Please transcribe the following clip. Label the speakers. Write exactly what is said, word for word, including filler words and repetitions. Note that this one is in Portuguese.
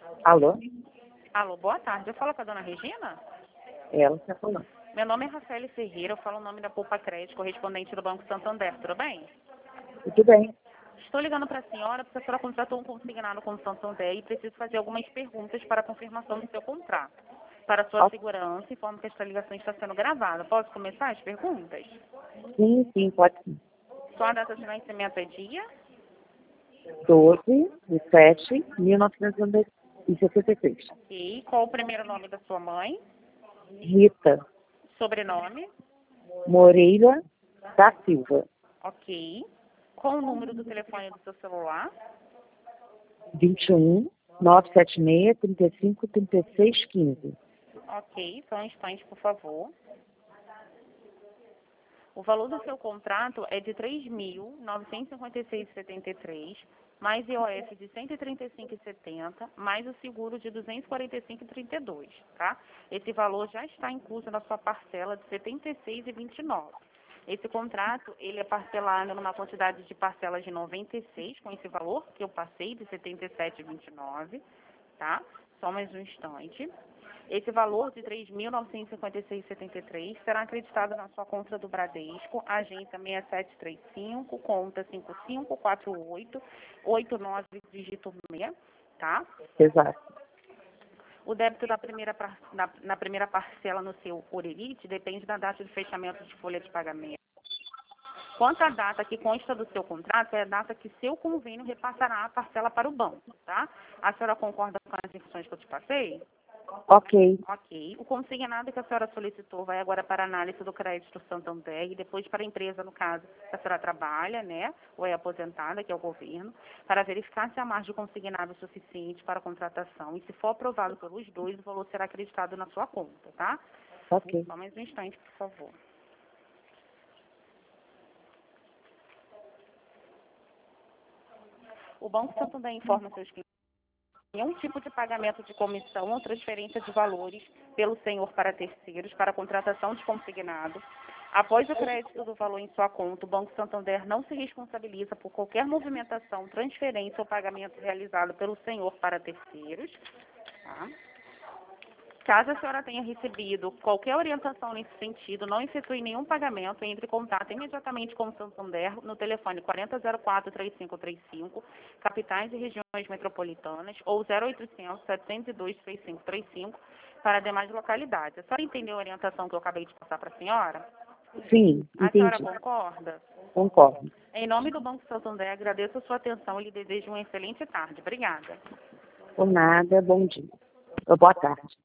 Speaker 1: Alô?
Speaker 2: Alô, boa tarde. Eu falo com a dona Regina?
Speaker 1: Ela está falando.
Speaker 2: Meu nome é Rafael Ferreira, eu falo o nome da Poupa Crédito, correspondente do Banco Santander, tudo bem?
Speaker 1: Tudo bem?
Speaker 2: Estou ligando para a senhora porque a senhora contratou um consignado com o Santander e preciso fazer algumas perguntas para a confirmação do seu contrato. Para a sua
Speaker 1: Ó,
Speaker 2: segurança, informo que esta ligação está sendo gravada. Posso começar as perguntas?
Speaker 1: sim, sim, pode sim.
Speaker 2: Sua data de nascimento é dia?
Speaker 1: doze de sete de mil novecentos e sessenta e seis.
Speaker 2: E qual o primeiro nome da sua mãe?
Speaker 1: Rita
Speaker 2: Sobrenome?
Speaker 1: Moreira da Silva,
Speaker 2: Ok. Qual o número do telefone do seu celular?
Speaker 1: vinte e um, novecentos e setenta e seis, trinta e cinco, trinta e seis, quinze.
Speaker 2: Ok, só um instante, por favor. O valor do seu contrato é de três mil novecentos e cinquenta e seis vírgula setenta e três, mais I O F de cento e trinta e cinco vírgula setenta, mais o seguro de duzentos e quarenta e cinco vírgula trinta e dois, tá? Esse valor já está incluso na sua parcela de setenta e seis vírgula vinte e nove. Esse contrato, ele é parcelado numa quantidade de parcelas de noventa e seis, com esse valor que eu passei, de setenta e sete vírgula vinte e nove, tá? Só mais um instante. Esse valor de três mil novecentos e cinquenta e seis vírgula setenta e três será acreditado na sua conta do Bradesco, agência seis sete três cinco, conta cinco cinco quatro oito oito nove, dígito seis, tá?
Speaker 1: Exato.
Speaker 2: O débito da primeira, par- na, na primeira parcela no seu Orelite depende da data de fechamento de folha de pagamento. Quanto à data que consta do seu contrato, é a data que seu convênio repassará a parcela para o banco, tá? A senhora concorda com as instruções que eu te passei?
Speaker 1: Ok,
Speaker 2: Ok. O consignado que a senhora solicitou vai agora para a análise do crédito Santander e depois para a empresa, no caso, que a senhora trabalha, né, ou é aposentada, que é o governo, para verificar se a margem consignada é suficiente para a contratação e se for aprovado pelos dois, o valor será acreditado na sua conta, tá?
Speaker 1: ok.
Speaker 2: Só mais um instante, por favor. O Banco Santander informa seus clientes nenhum tipo de pagamento de comissão ou transferência de valores pelo senhor para terceiros para a contratação de consignado. Após o crédito do valor em sua conta, o Banco Santander não se responsabiliza por qualquer movimentação, transferência ou pagamento realizado pelo senhor para terceiros. Tá? Caso a senhora tenha recebido qualquer orientação nesse sentido, não efetue nenhum pagamento, entre em contato imediatamente com o Santander no telefone quatro zero zero quatro, três cinco três cinco, capitais e regiões metropolitanas, ou zero oitocentos, setecentos e dois, três cinco três cinco, para demais localidades. A senhora entendeu a orientação que eu acabei de passar para a senhora?
Speaker 1: Sim,
Speaker 2: A senhora
Speaker 1: entendi.
Speaker 2: concorda?
Speaker 1: Concordo.
Speaker 2: Em nome do Banco Santander, agradeço a sua atenção e lhe desejo uma excelente tarde. Obrigada.
Speaker 1: Por nada, bom dia. Ou boa tarde.